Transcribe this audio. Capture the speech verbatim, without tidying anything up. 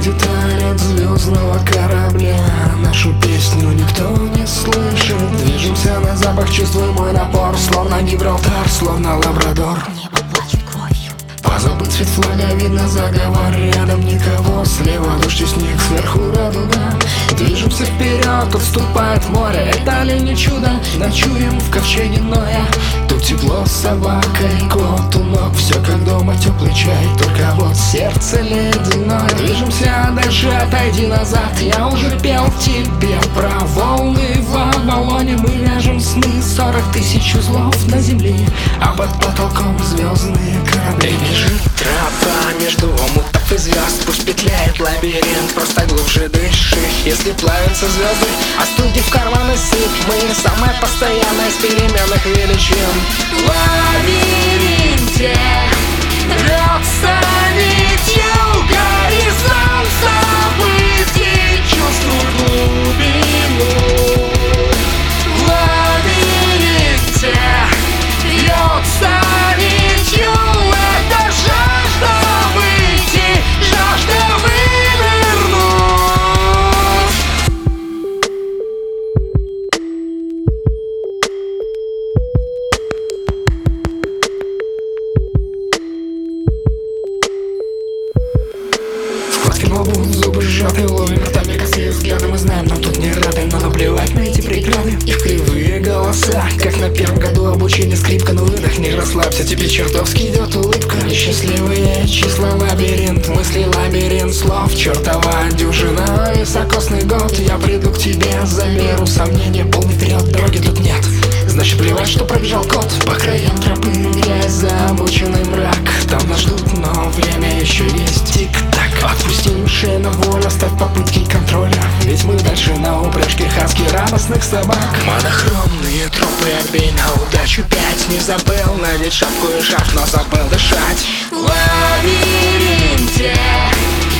деталь от звездного корабля. Нашу песню никто не слышит. Движемся на запах, чувствуй мой напор. Словно Гибралтар, словно Лабрадор. Небо плачет кровью. Позабыт цвет флага, видно заговор. Рядом никого, слева дождь и снег, сверху радуга. Движемся вперед, отступает море. Это ли не чудо? Ночуем в ковчеге Ноя. Тут тепло, собака и кот у ног. Все как дома, теплый чай, только вот сердце ледяное. Движемся дальше, отойди назад. Я уже пел тебе про волны в Авалоне. Мы вяжем сны, сорок тысяч узлов на земле, а под потолком звездные корабли. Бежит тропа между омутов и звезд. Пусть петляет лабиринт, просто глубже дыши. Если плавятся звезды, остудив в карманы сыпь. Мы самая постоянная из переменных величин. В лабиринте рвется нитью горизонт событий. Чувствуй глубину. В лабиринте рвется нитью. Это жажда выйти, жажда вывернуть. Складки на лбу, зубы сжаты, ловим ртами косые взгляды. Мы знаем, нам тут не рады, но наплевать на эти преграды. Их кривые голоса, как на первом году обучения. Скрипка, ну выдохни, расслабься, тебе чертовски идет улыбка. Несчастливые числа, лабиринт мыслей, лабиринт слов. Чертова дюжина, високосный год. Я приду к тебе, заберу сомнения. Полный вперед, дороги тут нет. Значит, плевать, что пробежал кот. По краям тропы грязь, замученный мрак. Там нас ждут, но время еще есть. Тик-так. Отпусти уши на волю, оставь попытки контроля. Ведь мы дальше на упряжке хаски радостных собак. Монохромные тропы, отбей на удачу пять. Не забыл надеть шапку и шарф, но забыл дышать. В лабиринте